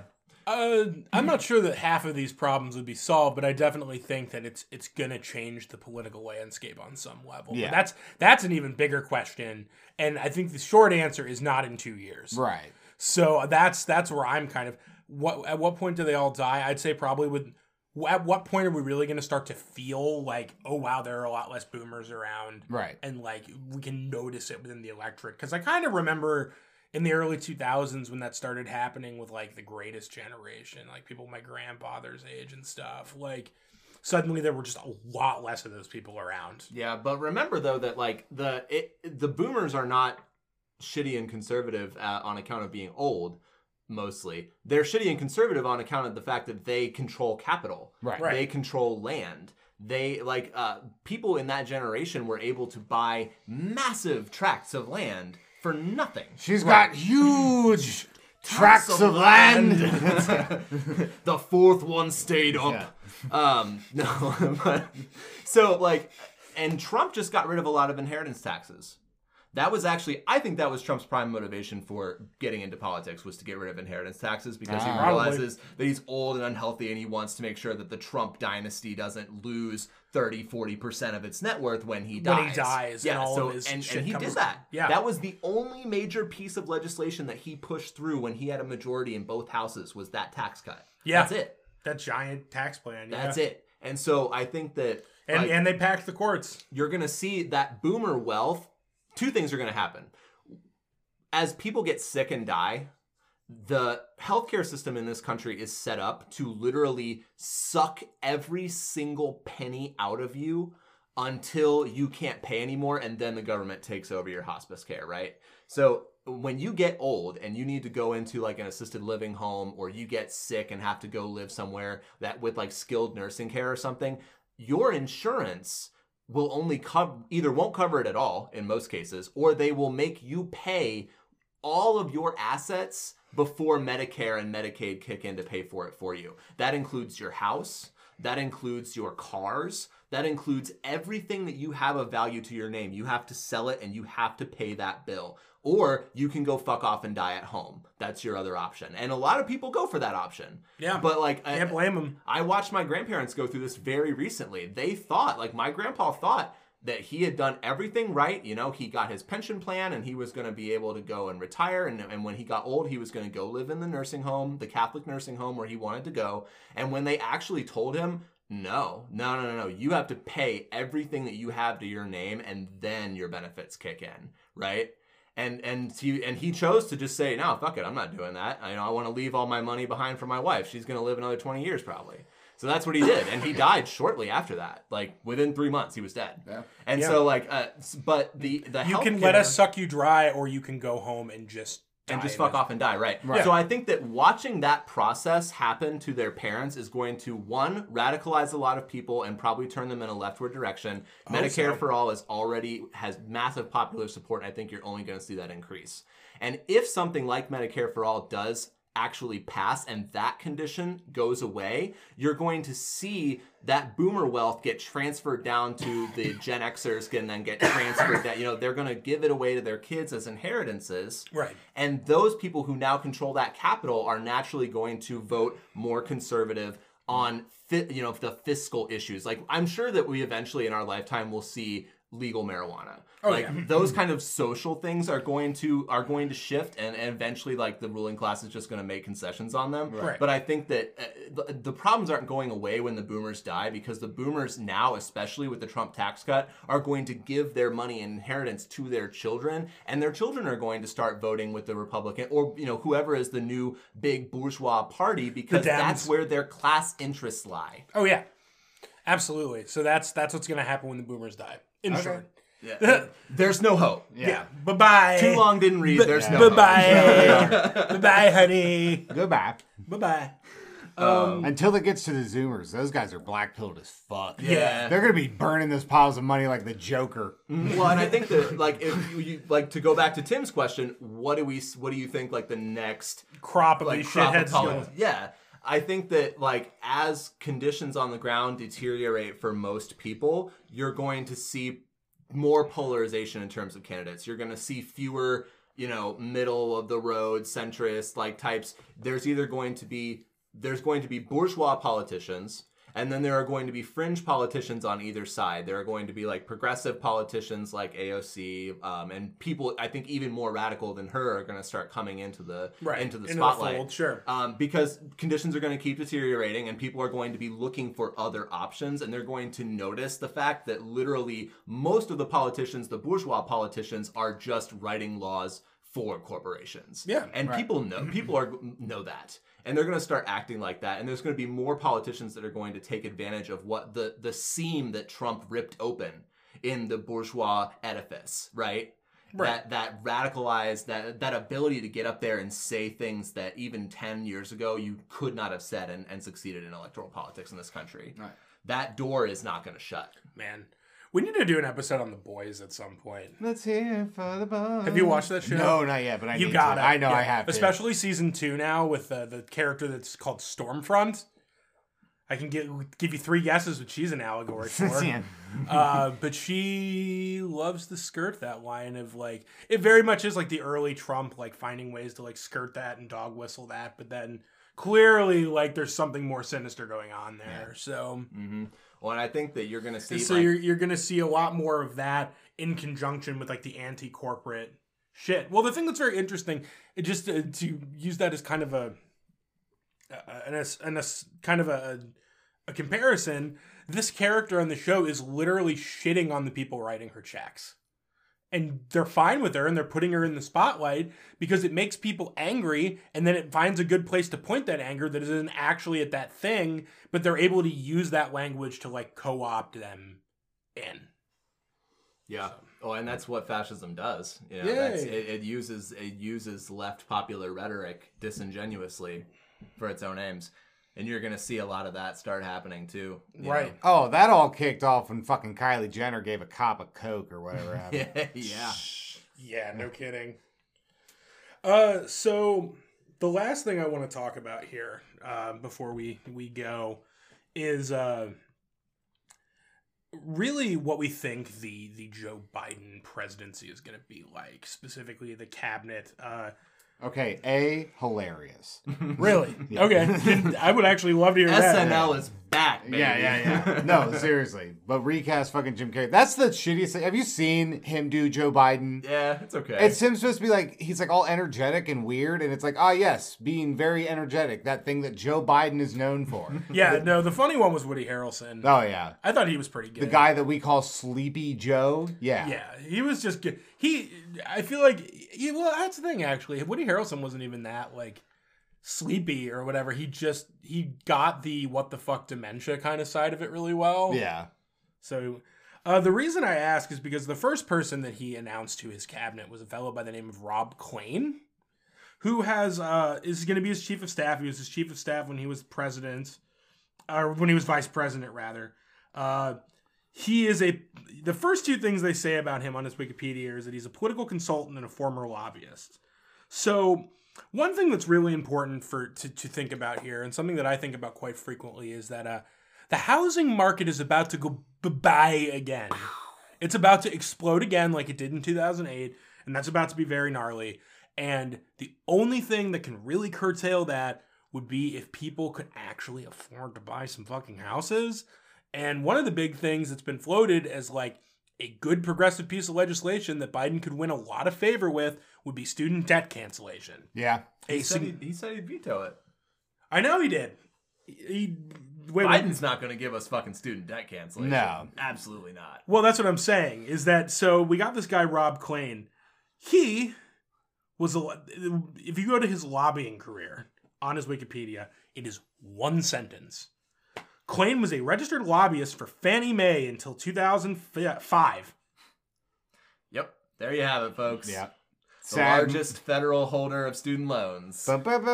I'm not sure that half of these problems would be solved, but I definitely think that it's gonna change the political landscape on some level. Yeah. But that's an even bigger question, and I think the short answer is not in 2 years. Right. So that's where I'm kind of at what point do they all die? I'd say probably at what point are we really going to start to feel like, oh wow, there are a lot less boomers around, right? And like we can notice it within the electorate, because I kind of remember in the early 2000s when that started happening with like the Greatest Generation, like people my grandfather's age and stuff, like suddenly there were just a lot less of those people around. Yeah, but remember though that like the boomers are not shitty and conservative on account of being old. Mostly they're shitty and conservative on account of the fact that they control capital. Right. They control land. They like people in that generation were able to buy massive tracts of land for nothing. She's got huge tracts of land. The fourth one stayed up. Yeah. No, but so like, and Trump just got rid of a lot of inheritance taxes. That was actually, I think that was Trump's prime motivation for getting into politics, was to get rid of inheritance taxes, because he realizes that he's old and unhealthy and he wants to make sure that the Trump dynasty doesn't lose 30-40% of its net worth when he dies. When he dies, yeah, and all so, of his and shit he comes did that. Yeah. That was the only major piece of legislation that he pushed through when he had a majority in both houses, was that tax cut. Yeah. That's it. That giant tax plan. Yeah. That's it. And so I think that... And they packed the courts. You're going to see that boomer wealth. Two things are going to happen. As people get sick and die, the healthcare system in this country is set up to literally suck every single penny out of you until you can't pay anymore, and then the government takes over your hospice care, right? So when you get old and you need to go into like an assisted living home, or you get sick and have to go live somewhere that with like skilled nursing care or something, your insurance will only either won't cover it at all in most cases, or they will make you pay all of your assets before Medicare and Medicaid kick in to pay for it for you. That includes your house. That includes your cars. That includes everything that you have of value to your name. You have to sell it and you have to pay that bill. Or you can go fuck off and die at home. That's your other option. And a lot of people go for that option. Yeah. But like, Can't blame them. I watched my grandparents go through this very recently. They thought, like my grandpa thought that he had done everything right. You know, he got his pension plan and he was going to be able to go and retire. And when he got old, he was going to go live in the nursing home, the Catholic nursing home where he wanted to go. And when they actually told him, no, you have to pay everything that you have to your name and then your benefits kick in, right? And he chose to just say, no, fuck it, I'm not doing that. I want to leave all my money behind for my wife. She's going to live another 20 years probably. So that's what he did. And he died shortly after that. Like within 3 months, he was dead. Yeah. And so like, but the you can let us suck you dry, or you can go home and just fuck off and die, right? So I think that watching that process happen to their parents is going to, one, radicalize a lot of people and probably turn them in a leftward direction. Medicare for All has massive popular support, and I think you're only going to see that increase. And if something like Medicare for All does actually pass and that condition goes away, you're going to see that boomer wealth get transferred down to the Gen Xers and then get transferred down. You know, they're going to give it away to their kids as inheritances. Right. And those people who now control that capital are naturally going to vote more conservative on the fiscal issues. Like, I'm sure that we eventually in our lifetime will see legal marijuana. Those kind of social things are going to shift, and eventually like the ruling class is just going to make concessions on them. Right. But I think that the problems aren't going away when the boomers die, because the boomers now, especially with the Trump tax cut, are going to give their money and inheritance to their children, and their children are going to start voting with the Republican or whoever is the new big bourgeois party, because that's where their class interests lie. Oh yeah, absolutely. So that's what's going to happen when the boomers die. In short. Yeah. There's no hope. Yeah. Bye-bye. Too long didn't read. There's no Bye-bye. Bye-bye, honey. Goodbye. Bye-bye. Until it gets to the Zoomers, those guys are black-pilled as fuck. Yeah. They're going to be burning those piles of money like the Joker. Well, and I think that, like, if you like to go back to Tim's question, what do you think, like, the next crop of these shitheads? Yeah. I think that, like, as conditions on the ground deteriorate for most people, you're going to see more polarization in terms of candidates. You're going to see fewer, middle of the road centrist like types. There's going to be bourgeois politicians, and then there are going to be fringe politicians on either side. There are going to be like progressive politicians like AOC, and people I think even more radical than her are going to start coming into the spotlight. Fold, sure. Because conditions are going to keep deteriorating, and people are going to be looking for other options, and they're going to notice the fact that literally most of the politicians, the bourgeois politicians, are just writing laws for corporations. Yeah, and people know that. And they're going to start acting like that. And there's going to be more politicians that are going to take advantage of what the seam that Trump ripped open in the bourgeois edifice, right? That radicalized, that ability to get up there and say things that even 10 years ago you could not have said and succeeded in electoral politics in this country. Right. That door is not going to shut. Man. We need to do an episode on The Boys at some point. Let's hear for the boys. Have you watched that show? No, not yet, but I need to. I know I have to. Especially season 2 now with the character that's called Stormfront. I can give you 3 guesses what she's an allegory for. But she loves to skirt that line of like, it very much is like the early Trump, like finding ways to like skirt that and dog whistle that, but then clearly like there's something more sinister going on there. Yeah. So. Mm-hmm. Well, and I think that you're going to see... So you're going to see a lot more of that in conjunction with, like, the anti-corporate shit. Well, the thing that's very interesting, it just to use that as kind of a comparison, this character on the show is literally shitting on the people writing her checks. And they're fine with her, and they're putting her in the spotlight because it makes people angry, and then it finds a good place to point that anger that isn't actually at that thing, but they're able to use that language to, like, co-opt them in. Yeah. So. Oh, and that's what fascism does. It uses left popular rhetoric disingenuously for its own aims. And you're going to see a lot of that start happening, too. Right. Know? Oh, that all kicked off when fucking Kylie Jenner gave a cop a Coke or whatever happened. Yeah. Yeah, no kidding. So the last thing I want to talk about here before we go is really what we think the Joe Biden presidency is going to be like, specifically the cabinet. Okay, hilarious. Really? Okay. I would actually love to hear that. SNL is back, baby. Yeah. No, seriously. But recast fucking Jim Carrey. That's the shittiest thing. Have you seen him do Joe Biden? Yeah, it's okay. It's him supposed to be like, he's like all energetic and weird. And it's like, yes, being very energetic. That thing that Joe Biden is known for. Yeah, no, the funny one was Woody Harrelson. Oh, yeah. I thought he was pretty good. The guy that we call Sleepy Joe. Yeah. Yeah, he was just good. I feel like, well, that's the thing, actually. Woody Harrelson wasn't even that, like, sleepy or whatever. He got the what the fuck dementia kind of side of it really well. Yeah. So, the reason I ask is because the first person that he announced to his cabinet was a fellow by the name of Rob Klain, who is going to be his chief of staff. He was his chief of staff when he was president, or when he was vice president, rather. He is the first two things they say about him on his Wikipedia is that he's a political consultant and a former lobbyist. So one thing that's really important to think about here, and something that I think about quite frequently, is that the housing market is about to go bye again. It's about to explode again like it did in 2008, and that's about to be very gnarly. And the only thing that can really curtail that would be if people could actually afford to buy some fucking houses. And one of the big things that's been floated as like a good progressive piece of legislation that Biden could win a lot of favor with would be student debt cancellation. Yeah. He said he'd veto it. I know he did. Biden's not going to give us fucking student debt cancellation. No. Absolutely not. Well, that's what I'm saying, is that, so we got this guy, Rob Klain. He was, if you go to his lobbying career on his Wikipedia, it is one sentence. Klain was a registered lobbyist for Fannie Mae until 2005. Yep. There you have it, folks. Yeah. The largest federal holder of student loans.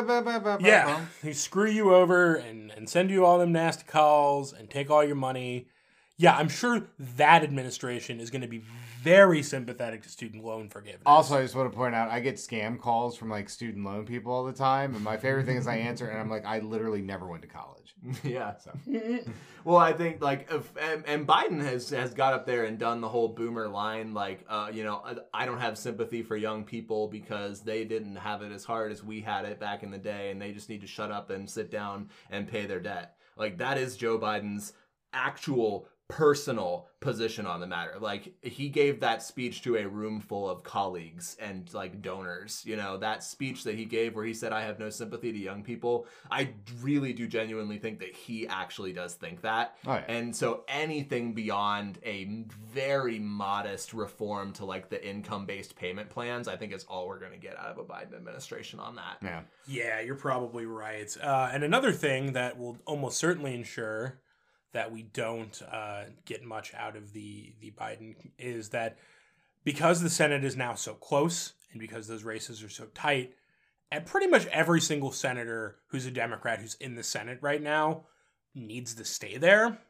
Yeah. They screw you over and send you all them nasty calls and take all your money. Yeah, I'm sure that administration is going to be very sympathetic to student loan forgiveness. Also, I just want to point out, I get scam calls from like student loan people all the time. And my favorite thing is I answer and I'm like, I literally never went to college. Yeah. So. Well, I think like, and Biden has got up there and done the whole boomer line. Like, I don't have sympathy for young people because they didn't have it as hard as we had it back in the day. And they just need to shut up and sit down and pay their debt. Like that is Joe Biden's actual personal position on the matter. Like he gave that speech to a room full of colleagues and like donors, that speech that he gave where he said, I have no sympathy to young people. I really do genuinely think that he actually does think that. Oh, yeah. And so anything beyond a very modest reform to like the income-based payment plans, I think is all we're going to get out of a Biden administration on that. Yeah. Yeah, you're probably right. And another thing that will almost certainly ensure that we don't get much out of the Biden is that because the Senate is now so close and because those races are so tight, and pretty much every single senator who's a Democrat who's in the Senate right now needs to stay there.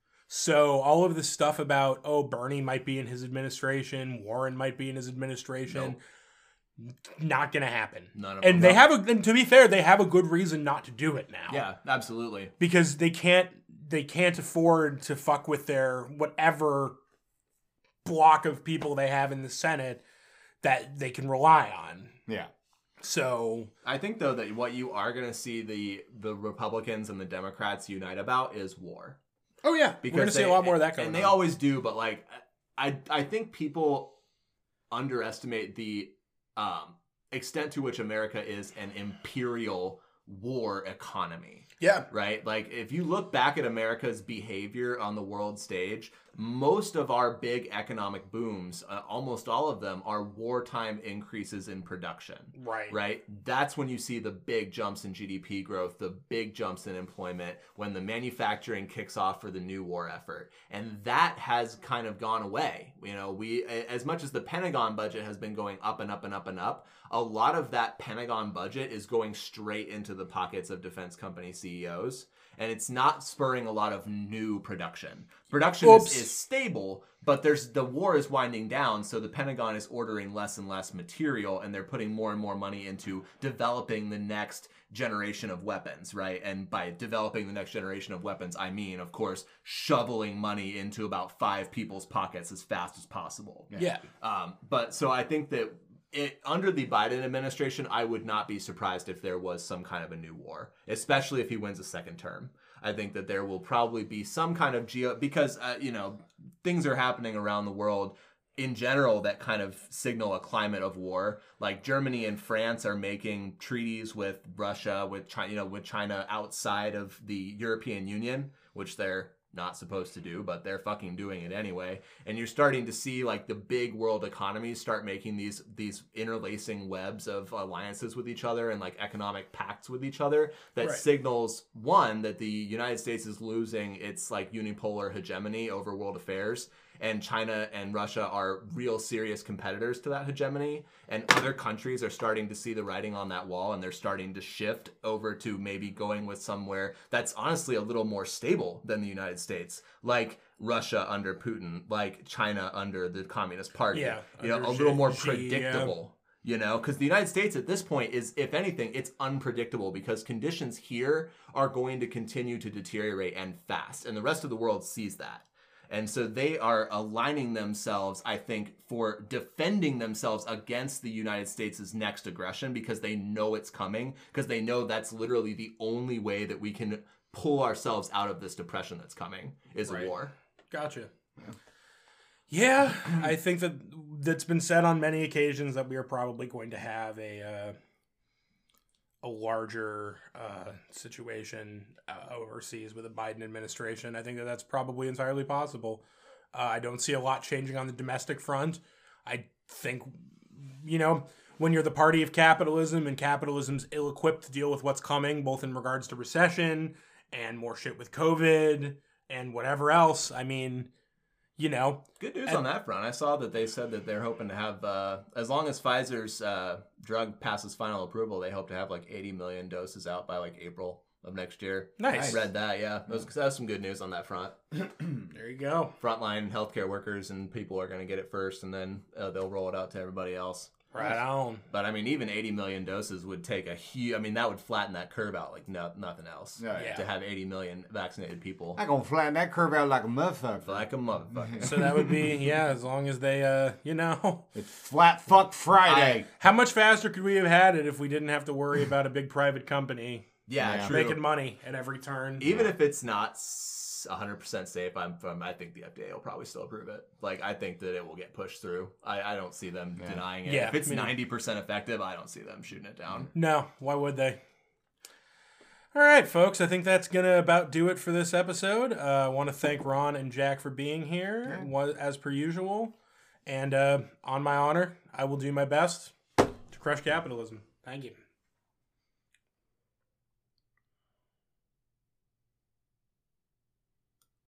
So all of this stuff about, Bernie might be in his administration, Warren might be in his administration, not going to happen. None of and them. and to be fair, they have a good reason not to do it now. Yeah, absolutely. Because they can't afford to fuck with their whatever block of people they have in the Senate that they can rely on. Yeah. So I think though that what you are going to see the Republicans and the Democrats unite about is war. Oh yeah, because we're going to see a lot more of that going on. And they always do, but like I think people underestimate the extent to which America is an imperial war economy. Yeah. Right? Like, if you look back at America's behavior on the world stage, most of our big economic booms, almost all of them, are wartime increases in production. Right. Right? That's when you see the big jumps in GDP growth, the big jumps in employment, when the manufacturing kicks off for the new war effort. And that has kind of gone away. We, as much as the Pentagon budget has been going up and up and up and up, a lot of that Pentagon budget is going straight into the pockets of defense company CEOs. And it's not spurring a lot of new production. Production is stable, but the war is winding down, so the Pentagon is ordering less and less material, and they're putting more and more money into developing the next generation of weapons, right? And by developing the next generation of weapons, I mean, of course, shoveling money into about 5 people's pockets as fast as possible. Yeah. But so I think that under the Biden administration, I would not be surprised if there was some kind of a new war, especially if he wins a second term. I think that there will probably be some kind of because, things are happening around the world in general that kind of signal a climate of war. Like Germany and France are making treaties with Russia, with China outside of the European Union, which they're not supposed to do, but they're fucking doing it anyway. And you're starting to see like the big world economies start making these interlacing webs of alliances with each other and like economic pacts with each other that signals, one, that the United States is losing its like unipolar hegemony over world affairs, and China and Russia are real serious competitors to that hegemony, and other countries are starting to see the writing on that wall, and they're starting to shift over to maybe going with somewhere that's honestly a little more stable than the United States, like Russia under Putin, like China under the Communist Party, a little more predictable. Because the United States at this point is, if anything, it's unpredictable because conditions here are going to continue to deteriorate and fast, and the rest of the world sees that. And so they are aligning themselves, I think, for defending themselves against the United States' next aggression because they know it's coming, because they know that's literally the only way that we can pull ourselves out of this depression that's coming is a war. Gotcha. Yeah, I think that's been said on many occasions that we are probably going to have a larger situation overseas with the Biden administration. I think that's probably entirely possible. I don't see a lot changing on the domestic front. I think, when you're the party of capitalism and capitalism's ill-equipped to deal with what's coming, both in regards to recession and more shit with COVID and whatever else, I mean, Good news on that front. I saw that they said that they're hoping to have, as long as Pfizer's drug passes final approval, they hope to have like 80 million doses out by like April of next year. Nice. I read that, yeah. That was some good news on that front. There you go. Frontline healthcare workers and people are going to get it first, and then they'll roll it out to everybody else. Right on. But I mean, even 80 million doses would take a huge. I mean, that would flatten that curve out like nothing else. Yeah. To have 80 million vaccinated people. I'm gonna flatten that curve out like a motherfucker. Like a motherfucker. So that would be, as long as they, It's Flat Fuck Friday. How much faster could we have had it if we didn't have to worry about a big private company Yeah, true. making money at every turn? Even if it's not 100% safe, I think the FDA will probably still approve it. Like, I think that it will get pushed through. I don't see them denying it. Yeah, if it's 90% effective, I don't see them shooting it down. No, why would they? All right, folks, I think that's going to about do it for this episode. I want to thank Ron and Jack for being here, as per usual. And on my honor, I will do my best to crush capitalism. Thank you.